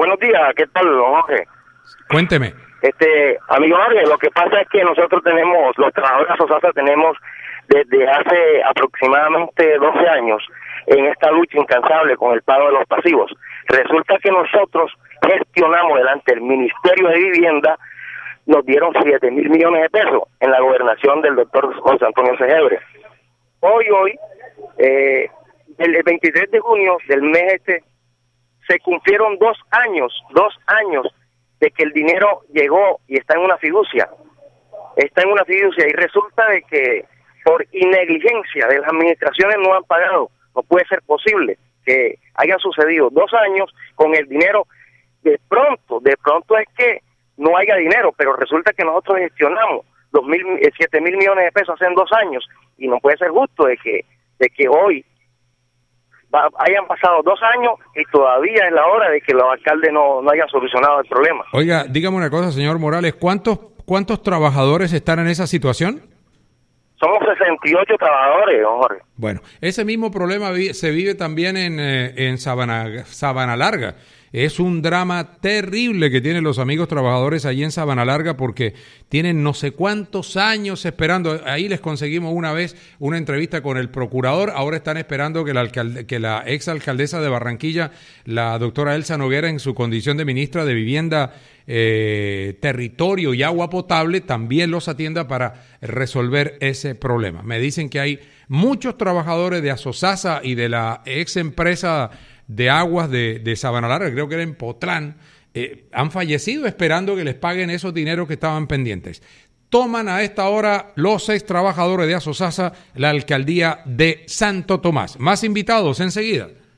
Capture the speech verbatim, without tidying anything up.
buenos días, ¿qué tal, don Jorge? Cuénteme. Este, amigo Jorge, lo que pasa es que nosotros tenemos, los trabajadores de Asosasa tenemos desde hace aproximadamente doce años en esta lucha incansable con el pago de los pasivos. Resulta que nosotros gestionamos delante del Ministerio de Vivienda, nos dieron siete mil millones de pesos en la gobernación del doctor José Antonio Segebre. Hoy, hoy, eh, el veintitrés de junio del mes este, se cumplieron dos años, dos años de que el dinero llegó y está en una fiducia, está en una fiducia y resulta de que por negligencia de las administraciones no han pagado. No puede ser posible que hayan sucedido dos años con el dinero. De pronto, de pronto es que no haya dinero, pero resulta que nosotros gestionamos dos mil, siete mil millones de pesos hace dos años y no puede ser justo de que, de que hoy va, hayan pasado dos años y todavía es la hora de que los alcaldes no, no hayan solucionado el problema. Oiga, dígame una cosa, señor Morales, ¿cuántos, cuántos trabajadores están en esa situación? Somos sesenta y ocho trabajadores, don Jorge. Bueno, ese mismo problema vi, se vive también en, eh, en Sabana, Sabana Larga. Es un drama terrible que tienen los amigos trabajadores allí en Sabana Larga porque tienen no sé cuántos años esperando. Ahí les conseguimos una vez una entrevista con el procurador. Ahora están esperando que la, alcalde, que la exalcaldesa de Barranquilla, la doctora Elsa Noguera, en su condición de ministra de Vivienda, eh, Territorio y Agua Potable, también los atienda para resolver ese problema. Me dicen que hay muchos trabajadores de Asosasa y de la ex empresa de aguas de, de Sabana Larga, creo que era en Potlán, eh, han fallecido esperando que les paguen esos dineros que estaban pendientes. Toman a esta hora los seis trabajadores de Asosasa la alcaldía de Santo Tomás. Más invitados enseguida.